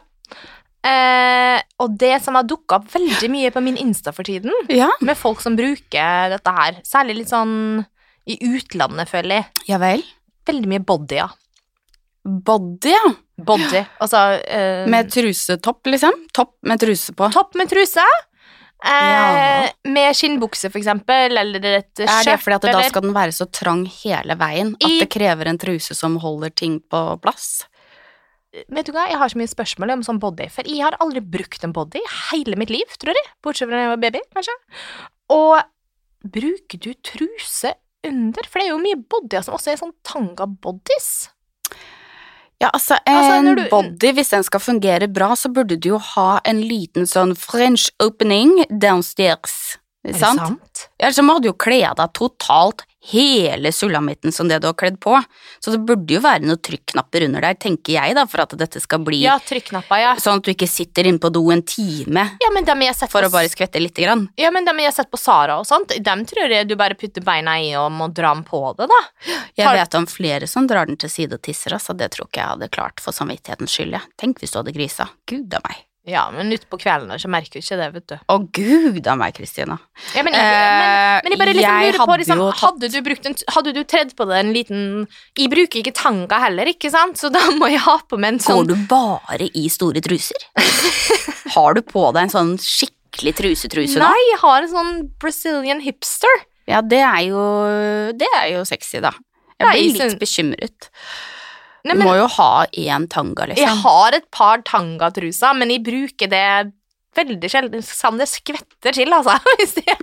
Eh, og det som har dukket opp veldig mye på min Insta for tiden,
Ja.
med folk som bruker dette her, særlig litt sånn i utlandet, føler jeg,
Ja vel.
veldig mye body, ja.
Body, ja.
Body, altså eh,
Med trusetopp, liksom. Topp med truse på.
topp med truse, eh,
Ja.
med skinnbukse for eksempel, eller et skjørt,
Er det fordi at da
eller-
skal den være så trang hele veien at
I-
det krever en truse som holder ting på plass?
Vet du hva, jeg har så mye spørsmål om sånn body, for jeg har aldri brukt en body i hele mitt liv, tror jeg, bortsett fra da jeg var baby, kanskje. Og bruker du truse under? For det er jo mye bodyer som også er sånn tanga bodies.
Ja, altså,
Altså,
en
når du-
body, hvis den skal fungere bra, så burde du jo ha en liten sånn French opening downstairs,
Er det
sant?
sant?
Ellers så må du jo kle av deg totalt hele sulamitten som det du har kledd på. Så det burde jo være noen trykknapper under der, tenker jeg da, for at dette skal bli
Ja, trykknapper, ja.
sånn at du ikke sitter inne på do en time
Ja, men dem jeg har sett
for
på,
å bare skvette litt grann.
ja, men dem jeg har sett på Sara og sånt, dem tror jeg du bare putter beina i og må dra den på det, da.
Jeg
Har-
vet om flere som drar den til side og tisser, altså det tror ikke jeg hadde klart for samvittighetens skyld, jeg. Tenk hvis du hadde grisa. Gud av meg.
Ja, men ut på kvelden så merker du ikke det, vet du.
Å Gud av meg, Kristina.
Ja, men, jeg,
Eh,
men, men jeg bare liksom
jeg
lurer på,
hadde
liksom,
jo tatt-
hadde du brukt en, hadde du tredd på det en liten, jeg bruker ikke tanga heller, ikke sant, så da må jeg ha på meg en sånn.
Går du bare i store truser? Har du på deg en sånn skikkelig trusetruse nå?
Nei, jeg har en sånn Brazilian hipster.
Ja, det er jo, det er jo sexy da. Jeg
Nei,
blir litt
sånn-
bekymret.
Nei,
Du
men,
må jo ha en tanga,
jeg
liksom.
har et par tangatruser, men jeg bruker det veldig sjelden, sånn det skvetter til, altså. Hvis det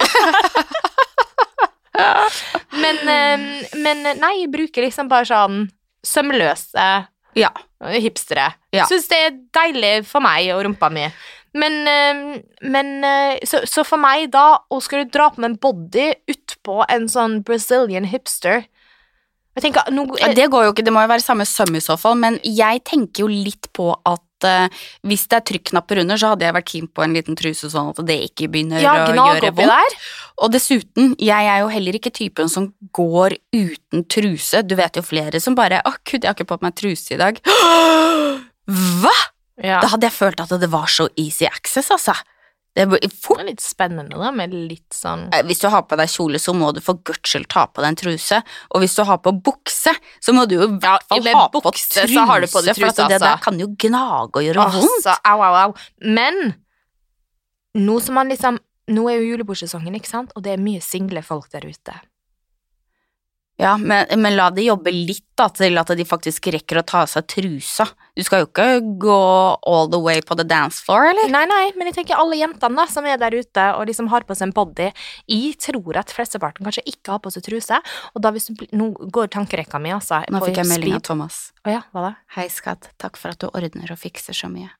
men, eh, men nei, jeg bruker liksom bare sånn sømløse
Ja.
hipstere.
Ja.
Synes det er deilig for meg og rumpa mi. Men, eh, men eh, så, så for meg da, å skulle dra på med en body utpå en sånn Brazilian hipster, jeg tenker, nå,
Ja, det går jo ikke, det må jo være samme søm i så fall, men jeg tenker jo litt på at eh, hvis det er trykknapper under, så hadde jeg vært keen på en liten truse sånn at det ikke begynner
ja,
å
gnag
gjøre
oppi
vondt.
der.
Og dessuten, jeg er jo heller ikke typen som går uten truse. Du vet jo flere som bare, å gud, jeg har ikke på meg truse i dag. Hva?
Ja.
Da hadde jeg følt at det var så easy access, altså. Det blir
Det
fort.
er litt spennende da, med litt sånn
Eh, Hvis du har på deg kjole, så må du for guds skyld ta på deg en truse. Og hvis du har på bukse, så må du jo i hvert fall
med
ha på
bukse,
truse,
så har du på deg
for at
truse,
det der
altså.
kan jo gnage og gjøre vondt.
Altså, au, au, au. Men nå som man liksom Nå er jo julebordsesongen, ikke sant? Og det er mye single folk der ute.
Ja, men, men la de jobbe litt da, til at de faktisk rekker å ta av seg trusa. Du skal jo ikke gå all the way på the dance floor, eller?
Nei, nei, men jeg tenker alle jentene da, som er der ute og liksom har på seg en body. Jeg tror at flesteparten kanskje ikke har på seg truse, og da hvis du, blir- nå går tankerekka mi, altså.
Nå
på
fikk jeg melding av
speed.
Thomas.
Å ja, hva da?
Hei, skatt, takk for at du ordner og fikser så mye.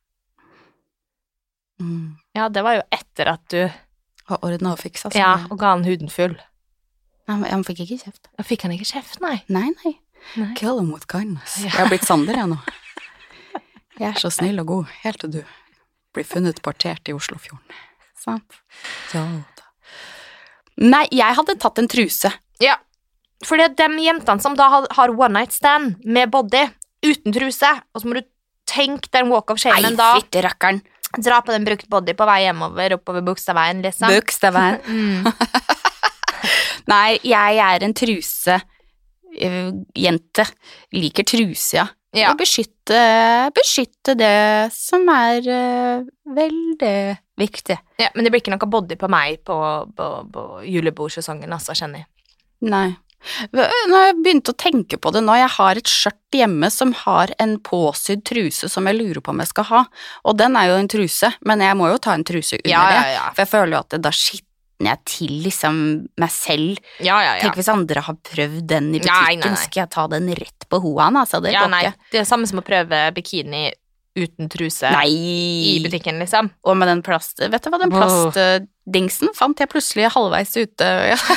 Mm.
Ja, det var jo etter at du,
Og ordne og fiksa så
ja,
mye.
og ga han huden full.
Nei, men han fikk ikke kjeft.
Da fikk han ikke kjeft, nei.
Nei, nei.
Nei.
Kill him with kindness.
Ja.
Jeg har blitt Sander, jeg nå. Jeg er så snill og god, helt til du blir funnet partert i Oslofjorden. Sant? Ja da. Nei, jeg hadde tatt en truse.
Ja, Fordi at de jentene som da har, har one night stand med body, uten truse, og så må du tenke den walk of shame, men da
fytte rakkeren.
dra på den brukt body på vei hjemover, oppover Bogstadveien, liksom.
Bogstadveien.
Mm.
Nei, jeg er en truse uh, jente. Liker truse, ja.
Ja.
Og beskytte, beskytte det som er uh, veldig viktig.
Ja, men det blir ikke noe body på meg på, på, på julebordsesongen, altså, kjenner jeg.
Nei. Nå har jeg begynt å tenke på det nå. Jeg har et skjørt hjemme som har en påsydd truse som jeg lurer på om jeg skal ha. Og den er jo en truse, men jeg må jo ta en truse under
Ja, ja,
det.
ja.
For jeg føler jo at det, da skitner jeg til liksom meg selv.
Ja, ja, ja.
Tenk hvis andre har prøvd den i
Nei,
butikken,
nei, nei.
skal jeg ta den rett på hoen, altså. Det
Ja,
går
nei,
ikke.
det er det samme som å prøve bikini uten truse
Nei.
i butikken, liksom.
Og med den plast... Vet du hva, den plastdingsen fant jeg plutselig halvveis ute.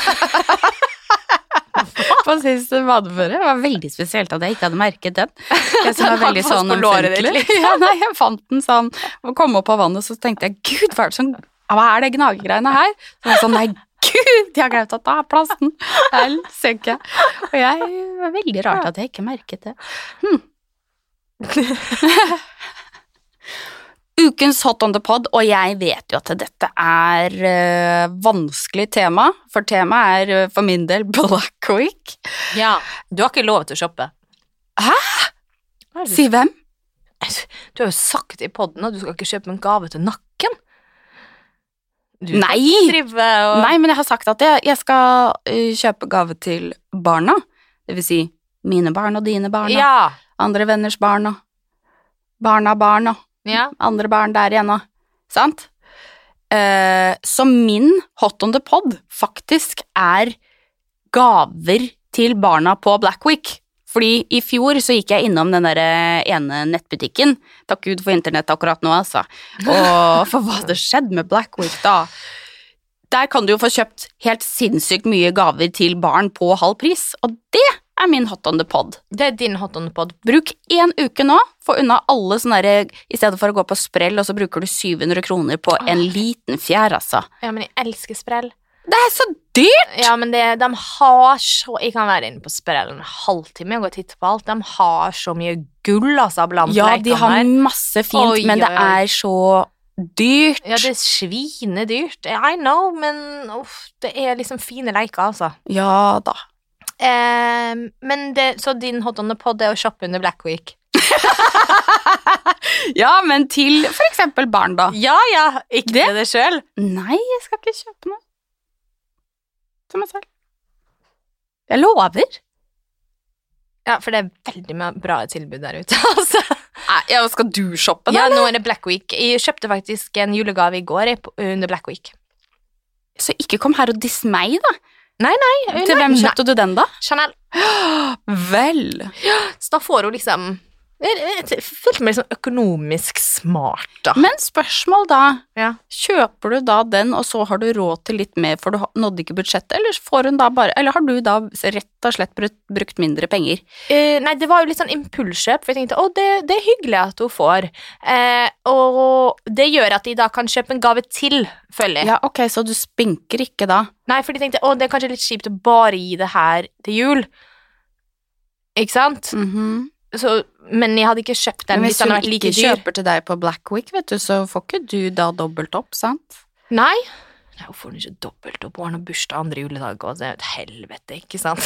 På siste badeføre. Det var veldig spesielt at jeg ikke hadde merket den. Jeg som var veldig sånn
på låret ditt,
omfintlig.
liksom.
Ja, nei, jeg fant den sånn, og kom opp av vannet, så tenkte jeg, Gud, hva er det som, hva er det gnagegreiene her? Så jeg sånn, nei, Gud, jeg har glemt at det er plasten. Jeg ser ikke. Og jeg, det var veldig rart at jeg ikke merket det. Hm. Ukens Hot on the Pod, og jeg vet jo at dette er uh, vanskelig tema, for temaet er uh, for min del Black Week.
Ja, du har ikke lov til å shoppe.
Hæ? Si hvem?
Du har jo sagt i podden at du skal ikke kjøpe en gave til nakken. Du kan
Nei.
ikke drive og...
Nei, men jeg har sagt at jeg, jeg skal uh, kjøpe gave til barna, det vil si mine barn og dine barn,
Ja,
andre venners barn og barna barn og
ja.
andre barn der igjen og, sant? Uh, så min Hot on the Pod faktisk er gaver til barna på Black Week. Fordi i fjor så gikk jeg innom den der ene nettbutikken, takk Gud for internett akkurat nå altså, og for hva det skjedde med Black Week da. Der kan du jo få kjøpt helt sinnssykt mye gaver til barn på halv pris, og det er min Hot on the Pod.
Det er din hot on the pod.
Bruk en uke nå, få unna alle sånne der, i stedet for å gå på sprell, og så bruker du syv hundre kroner på en liten fjær, altså.
Ja, men jeg elsker sprell.
Det er så dyrt!
Ja, men det, de har så... Jeg kan være inne på sprell en halvtime og gå og titte på alt. De har så mye gull, altså, blant
Ja,
lekene
de har
der.
masse fint,
Oi,
men det
oi, oi.
er så dyrt.
Ja, det er svinedyrt. I know, men uff, det er liksom fine leker, altså.
Ja da.
Eh, men det, så din hot on the pod er å shoppe under Black Week?
Ja, men til for eksempel barn da.
Ja, ja, ikke
Det?
til det selv.
Nei, jeg skal ikke kjøpe noe. Til meg selv. Jeg lover.
Ja, for det er veldig mye bra tilbud der ute, altså.
Nei, ja, skal du shoppe da?
Ja, nå er det Black Week. Jeg kjøpte faktisk en julegave i går jeg, på- under Black Week.
Så ikke kom her og diss meg da.
Nei, nei.
Til hvem kjøpte du den da?
Chanel.
Vel.
Så da får hun liksom... Jeg, jeg, jeg følte meg liksom økonomisk smart, da.
Men spørsmål da,
Ja.
kjøper du da den, og så har du råd til litt mer, for du ha- nådde ikke budsjettet, eller får hun da bare, eller har du da rett og slett brukt, brukt mindre penger?
Eh, nei, det var jo litt sånn impulskjøp, for jeg tenkte, å, det, det er hyggelig at hun får. Eh, og det gjør at de da kan kjøpe en gave til, føler jeg.
Ja, ok, så du spinker ikke da.
Nei, for de tenkte, å, det er kanskje litt kjipt å bare gi det her til jul. Ikke sant?
Mhm.
Så, men jeg hadde ikke kjøpt den
Men
hvis
hvis
den
hun
hadde vært like
ikke
dyr.
kjøper til deg på Black Week, vet du, så får ikke du da dobbelt opp, sant?
Nei. Nei, hun får den ikke dobbelt opp. Hun har bursdag andre juledag, og det er jo et helvete, ikke sant?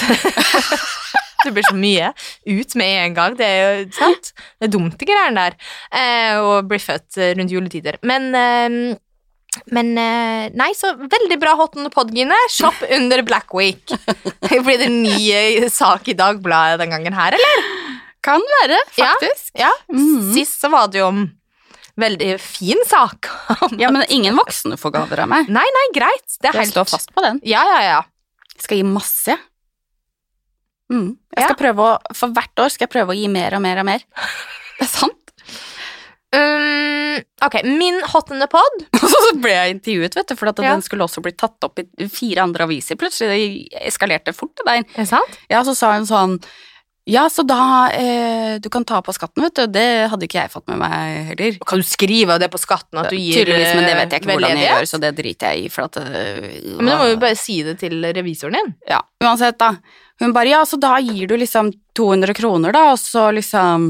Det blir så mye ut med en gang, det er jo sant? Det er dumt, de greiene der, eh, å bli født eh, rundt juletider. Men, eh, men eh, nei, så veldig bra hot on the pod, Gine. Shop under Black Week. Blir det en ny eh, sak i Dagbladet den gangen her, eller?
Kan være,
Ja.
faktisk.
Ja,
Mhm.
sist så var det jo om veldig fin sak.
Ja, men ingen voksne får gaver av meg.
Nei, nei, greit. Det er
Jeg
helt...
står fast på den.
Ja, ja, ja.
Jeg skal gi masse. Mm. Jeg
Ja.
skal prøve å, for hvert år skal jeg prøve å gi mer og mer og mer. Det er sant.
Um, ok, min hot on the pod.
Og så ble jeg intervjuet, vet du, for at
Ja.
den skulle også bli tatt opp i fire andre aviser. Plutselig det eskalerte fort det der.
Er det sant?
Ja, så sa hun sånn, ja, så da, eh, du kan ta på skatten, vet du. Det hadde ikke jeg fått med meg heller.
Kan du skrive det på skatten at du gir
Tydeligvis, men det vet jeg ikke hvordan jeg
veldedighet?
gjør, så det driter jeg i, for at... eh,
Men du må jo bare si det til revisoren din.
Ja, uansett da. Hun bare, ja, så da gir du liksom to hundre kroner da, og så liksom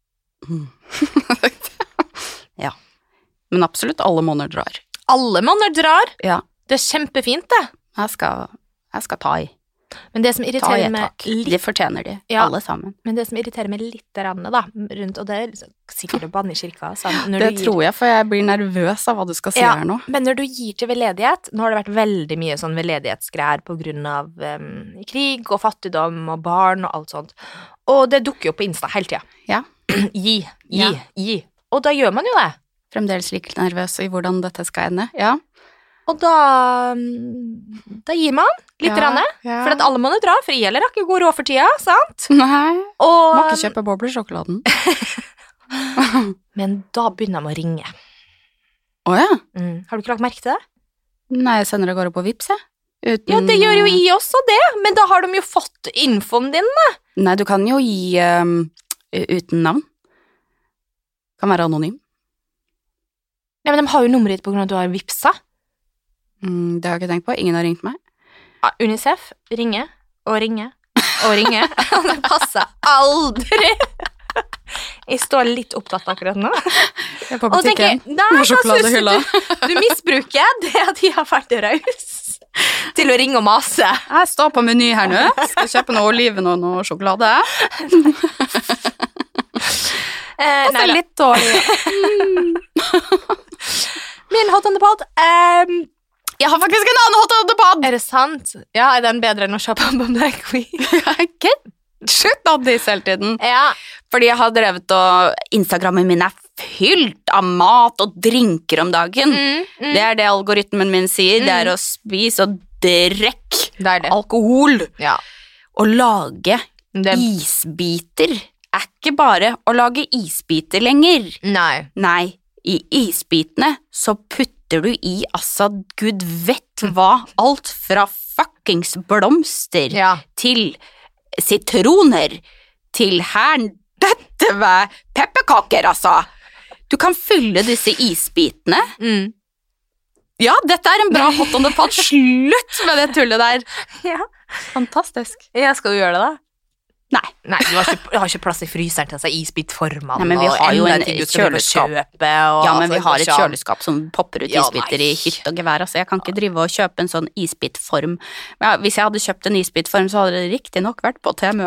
ja, men absolutt alle måneder drar.
Alle måneder drar.
Ja.
Det er kjempefint det.
Jeg skal, jeg skal ta i.
Men det som
Ta i
irriterer
et
meg
tak. De fortjener de,
Ja.
alle sammen.
Men det som irriterer meg litt rann, da, rundt, og det er liksom, sikkert å banne i kirka, altså, når
Det
du gir,
tror jeg, for jeg blir nervøs av hva du skal si
Ja.
her nå.
men når du gir til veldedighet, nå har det vært veldig mye sånn veldedighetsgreier på grunn av um, krig og fattigdom og barn og alt sånt, og det dukker jo på Insta hele tida.
Ja.
Gi, gi,
Ja.
gi. Og da gjør man jo det.
Fremdeles like nervøs i hvordan dette skal ende. Ja.
Og da, da gir man litt
Ja,
rann,
ja.
for at alle må dra, for jeg har ikke god råd for tida, sant?
Nei,
Og,
må ikke kjøpe boblesjokoladen.
men da begynner de å ringe.
Åja.
Mm. Har du ikke lagt merke til det?
Nei, jeg sender det går på Vipps, jeg. Uten...
Ja, det gjør jo jeg også det, men da har de jo fått infoen din, da.
Nei, du kan jo gi um, uten navn. Kan være anonym.
Ja, men de har jo nummeret ditt på grunn av at du har Vipsa.
Mm, det har jeg ikke tenkt på. Ingen har ringt meg.
Ja, Unicef ringer og ringer og ringer. Det passer aldri. Jeg står litt opptatt akkurat nå.
Jeg er på
Og tenker,
butikken.
nei,
Med
hva synes
sjokoladehylla.
du? Du misbruker det at de har vært raus til å ringe og mase.
Jeg står på meny her nå. Skal kjøpe noe oliven og noe sjokolade.
Eh,
Og så
nei, da.
litt dårlig.
Min hot on the pod. Um,
Jeg har faktisk en annen hot on the pod!
er det sant? Ja, er den bedre enn å shoppe på Black Week?
Ikke slutt av disse hele tiden.
Ja.
Fordi jeg har drevet og Instagrammen min er fylt av mat og drinker om dagen.
Mm, mm.
Det er det algoritmen min sier. Det er å spise og drikke
Det er det.
alkohol.
Ja.
Å lage
Det,
isbiter er ikke bare å lage isbiter lenger.
nei.
Nei, i isbitene så putter du i, altså, Gud vet hva, alt fra fuckings blomster
Ja.
til sitroner, til herndøtte pepperkaker, altså. Du kan fylle disse isbitene.
Mm.
Ja, dette er en bra hot on the pod. Slutt med det tullet der.
Ja.
Fantastisk.
Jeg skal jo gjøre det, da.
Nei.
Nei, du har ikke, du har ikke plass i fryseren til å si isbitformene.
Nei, men vi
og
har jo
enda
en
ting du skal
kjøleskap.
kjøpe, og
Ja, men
altså,
vi har et
ikke an.
kjøleskap som popper ut
Ja,
isbiter
nei.
i hytt og gevær, altså jeg kan ikke drive og kjøpe en sånn isbitform. Ja, hvis jeg hadde kjøpt en isbitform, så hadde det riktig nok vært på Temu.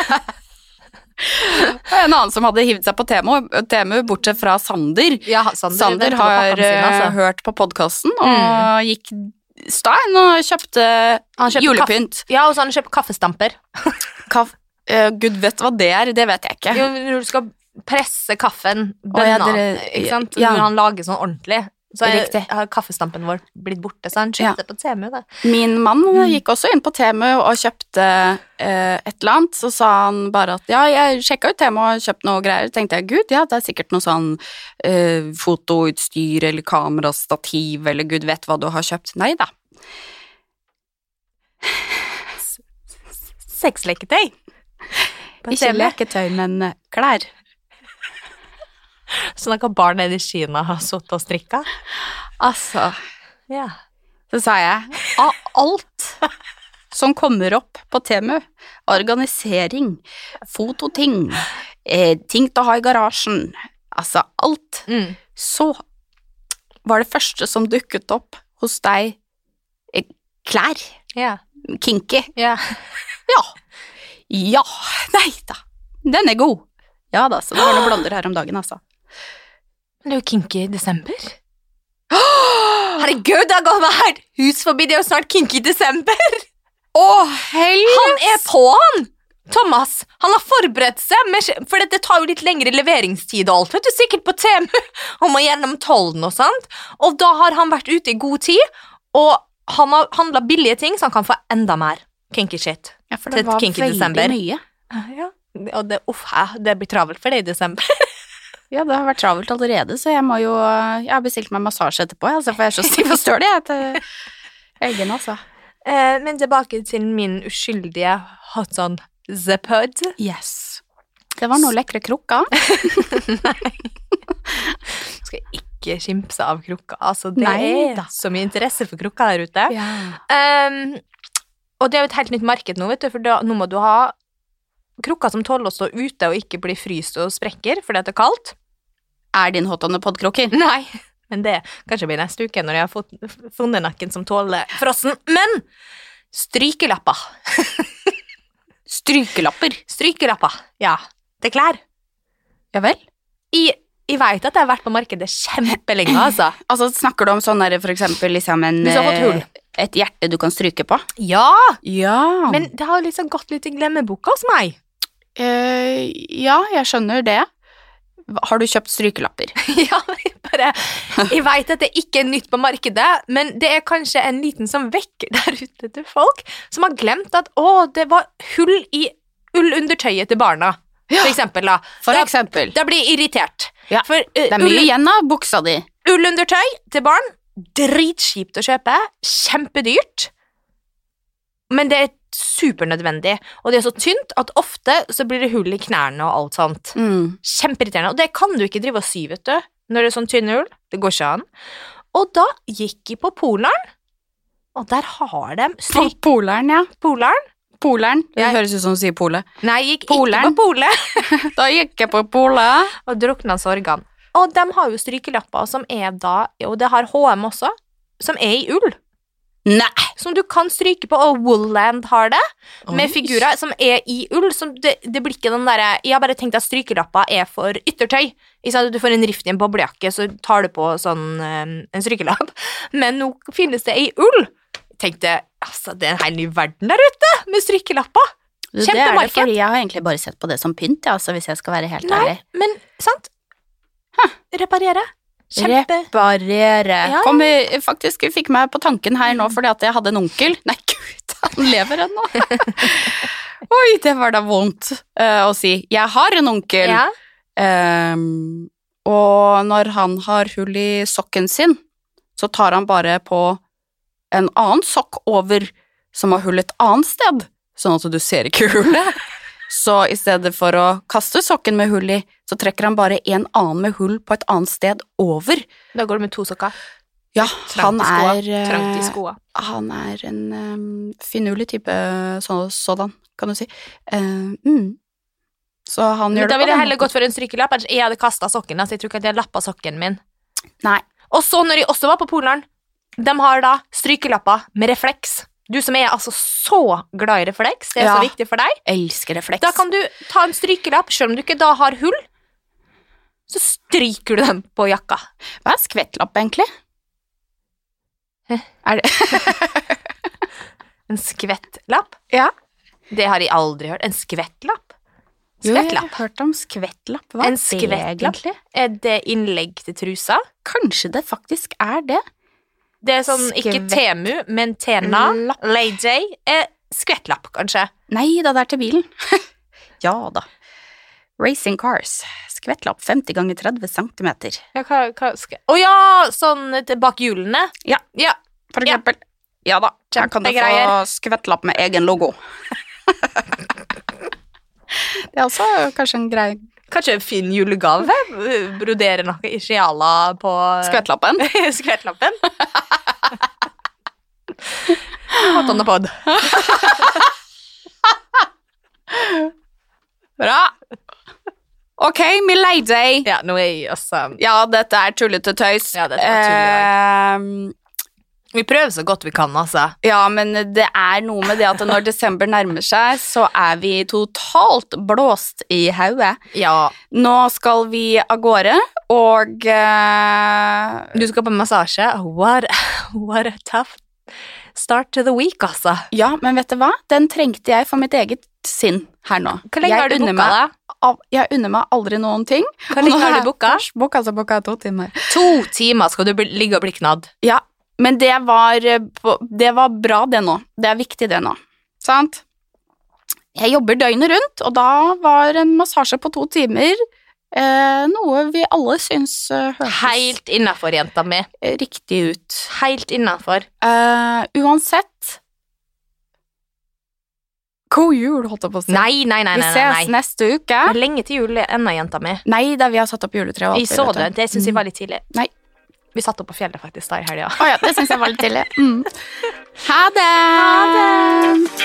En annen som hadde hivd seg på Temu, Temu bortsett fra Sander.
Ja, Sander,
Sander
venter på
har
pakken sin, altså.
eh, hørt på podcasten og gikk stein og kjøpte
Han kjøpte
julepynt.
Ja, og så har han kjøpt kaffestamper.
Kaff, eh, Gud vet hva det er, det vet jeg ikke.
Jo, når du skal presse kaffen,
Å, ja,
bønna,
dere-
ikke sant?
ja.
Når han lager sånn ordentlig, så er,
Riktig.
har kaffestampen vår blitt borte, så han kjøpte på Temu, da.
Min mann
Mm.
gikk også inn på Temu og kjøpte eh, et eller annet, så sa han bare at ja, jeg sjekket ut Temu og kjøpte noe greier, tenkte jeg, gud, ja, det er sikkert noe sånn eh, fotoutstyr eller kamerastativ eller gud vet hva du har kjøpt. Nei da.
Sexleketøy. På
Ikke
Temu.
leketøy, men eh, klær.
Så noen barn nede i Kina har suttet og strikka.
Altså,
Ja.
så sa jeg, av alt som kommer opp på Temu, organisering, fototing, eh, ting til å ha i garasjen, altså alt,
Mm.
så var det første som dukket opp hos deg eh, klær,
Ja.
kinky.
Ja.
Ja, ja, nei da, den er god. Ja da, så det var noen blonder her om dagen, altså.
Men det er jo kinky i desember. Herregud, det har gått meg hus forbi, det er jo snart kinky i desember.
Å, helvete!
Han er på han! Thomas, han har forberedt seg, med, for det tar jo litt lengre leveringstid og alt, vet du, sikkert på Temu, og må gjennom tollen og sånt, og da har han vært ute i god tid, og han har handlet billige ting, så han kan få enda mer kinky shit.
Ja, for
til
det var
kinky
veldig
desember.
mye.
Ja, og det, uff, det blir travelt for deg i desember.
Ja, det har vært travelt allerede, så jeg må jo, jeg har bestilt meg massasje etterpå, altså, for jeg er så stiv og stølig, jeg, til helgen, altså.
Eh, men tilbake til min uskyldige hot on the pod.
Yes. Det var noe lekre krukker.
Skal ikke skimse av krukka, altså det
Nei
er
da.
så mye interesse for krukka der ute.
Ja.
Um, Og det er jo et helt nytt marked nå, vet du, for da, nå må du ha krukker som tåler å stå ute og ikke bli fryst og sprekker, fordi det er kaldt.
Er din hot on the pod-krukker?
Nei, men det kanskje blir neste uke når jeg har fått, funnet nakken som tåler frossen. Men strykelapper.
Strykelapper?
Strykelapper, ja. Det er klær.
Ja vel?
I, jeg vet at jeg har vært på markedet kjempelenge, altså.
Altså, snakker du om sånn der, for eksempel, liksom en,
Hvis du har fått hull.
et hjerte du kan stryke på?
Ja,
Ja.
men det har liksom gått litt i glemmeboka hos meg.
Eh, ja, jeg skjønner det. Har du kjøpt strykelapper?
Ja, jeg bare, jeg vet at det ikke er nytt på markedet, men det er kanskje en liten som vekker der ute til folk, som har glemt at, å, det var hull i ullundertøyet til barna,
Ja,
for eksempel da.
For
da,
eksempel.
Da blir jeg irritert.
Ja,
For uh,
Det er mye igjen av buksa di.
ullundertøy til barn, dritskipt å kjøpe, kjempedyrt, men det er supernødvendig, og det er så tynt at ofte så blir det hull i knærne og alt sånt.
Mm.
Kjempeirriterende, og det kan du ikke drive og sy, vet du, når det er sånn tynne hull. Det går ikke an. Og da gikk jeg på Polaren, og der har de
På
stryk...
Polaren, ja.
Polaren?
Polaren. Det
Jeg-
høres ut som du sier pole.
Nei, jeg gikk
Polaren.
ikke på Pole,
Da gikk jeg på pole.
og drukna sorgene. Og de har jo strykelapper som er da, og det har H og M også, som er i ull.
Nei.
Som du kan stryke på, og Woolland har det, med
Oi.
figurer som er i ull, som det, det blir ikke den der, jeg har bare tenkt at strykelapper er for yttertøy, ikke sant, du får en rift i en boblejakke, så tar du på sånn, um, en strykelapp, men nå finnes det i ull. Jeg tenkte, altså, det er en hel ny verden der ute, med strykelapper.
Det er det
Kjempemarked.
fordi jeg har egentlig bare sett på det som pynt, ja, altså, hvis jeg skal være helt
Nei,
ærlig.
men, sant? Reparere. Kjempe.
Reparere.
Ja.
Kom, jeg faktisk jeg fikk meg på tanken her nå, fordi at jeg hadde en onkel. Nei, Gud, han lever ennå. Oi, det var da vondt eh, å si. Jeg har en onkel,
Ja,
ehm, og når han har hull i sokken sin, så tar han bare på en annen sokk over som har hull et annet sted, sånn at du ser ikke hullet. Så i stedet for å kaste sokken med hull i, så trekker han bare en annen med hull på et annet sted over.
da går du med to sokker.
Ja, han
Trangt i skoa.
er, eh,
Trangt i skoa.
han er en um, finurlig type så, sådan, kan du si. Eh, mm. Så han
Men
gjør
da
det på
ville jeg
den
heller
måten.
gått for en strykelapp, ellers jeg hadde kastet sokken, altså jeg tror ikke at jeg lappet sokken min.
Nei.
Og så når jeg også var på Polaren, de har da strykelapper med refleks. Du som er altså så glad i refleks, det er
Ja.
så viktig for deg.
Elsker refleks.
Da kan du ta en strykelapp, selv om du ikke da har hull, så stryker du dem på jakka.
Hva er skvettlapp egentlig?
Hæ?
Er det?
En skvettlapp?
Ja.
Det har jeg aldri hørt. En skvettlapp?
Jo, jeg har
Skvettlapp?
hørt om skvettlapp. Hva
En
er det
skvettlapp?
egentlig?
Er det innlegg til trusa?
Kanskje det faktisk er det.
Det er sånn, ikke
Skvett-
Temu, men Tena,
Lapp.
Lady, er skvettlapp, kanskje.
Nei da, det er til bilen. Ja da. Racing cars. Skvettlapp femti ganger tretti centimeter.
Ja, hva, hva skal... Å ja, sånn til bak hjulene.
Ja.
Ja,
For
Ja.
eksempel. Ja da, her kan du få
Kjempegreier.
skvettlapp med egen logo. Det er også kanskje en grei
kanskje en fin julegave. Brodere noe i sjiala på
skvettlappen.
skvettlappen. Hot on the pod.
Bra. Ok, milady.
Ja, nå er jeg også...
Ja, dette er tullete tøys.
Ja, dette var tulledag.
Ehm,
Vi prøver så godt vi kan, altså.
ja, men det er noe med det at når desember nærmer seg, så er vi totalt blåst i hodet.
Ja,
Nå skal vi av gårde, og eh,
du skal på massasje. What, what a tough start to the week, altså.
ja, men vet du hva? Den trengte jeg for mitt eget sinn her nå.
Hvor lenge
Jeg
har du
unner
boka
meg-
da?
av- Jeg unner meg aldri noen ting.
Hvor lenge har du boka?
Boka, så boka er to timer.
To timer skal du bli, ligge og bli knadd.
Ja, men det var, eh, på- det var bra det nå. Det er viktig det nå. Sant? Jeg jobber døgnet rundt, og da var en massasje på to timer eh, noe vi alle syns eh, hørtes
Helt innenfor, jenta mi.
riktig ut.
Helt innenfor.
Eh, uansett God jul, holdt jeg på å si.
Nei, nei, nei,
vi
nei,
ses
nei, nei.
neste uke.
Det er lenge til jul ennå, jenta mi.
Nei, da vi har satt opp juletre og alt.
Jeg så
vet du.
det, det synes jeg var litt tidlig.
Nei.
Vi satt opp på fjellet faktisk da i helga.
Å ja, det synes jeg var litt tidlig. Mm. Ha det!
Ha det!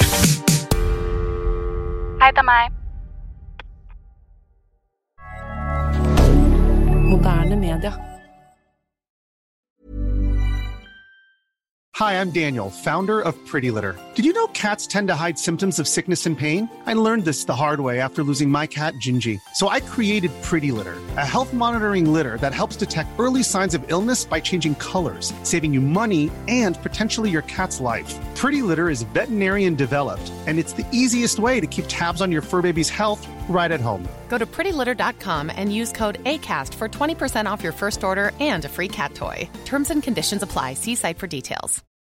Hei, det er meg.
Moderne media.
Hi, I'm Daniel, founder of Pretty Litter. Did you know cats tend to hide symptoms of sickness and pain? I learned this the hard way after losing my cat, Gingy. So I created Pretty Litter, a health monitoring litter that helps detect early signs of illness by changing colors, saving you money and potentially your cat's life. Pretty Litter is veterinarian developed, and it's the easiest way to keep tabs on your fur baby's health right at home.
Go to pretty litter dot com and use code ACAST for twenty percent off your first order and a free cat toy. Terms and conditions apply. See site for details.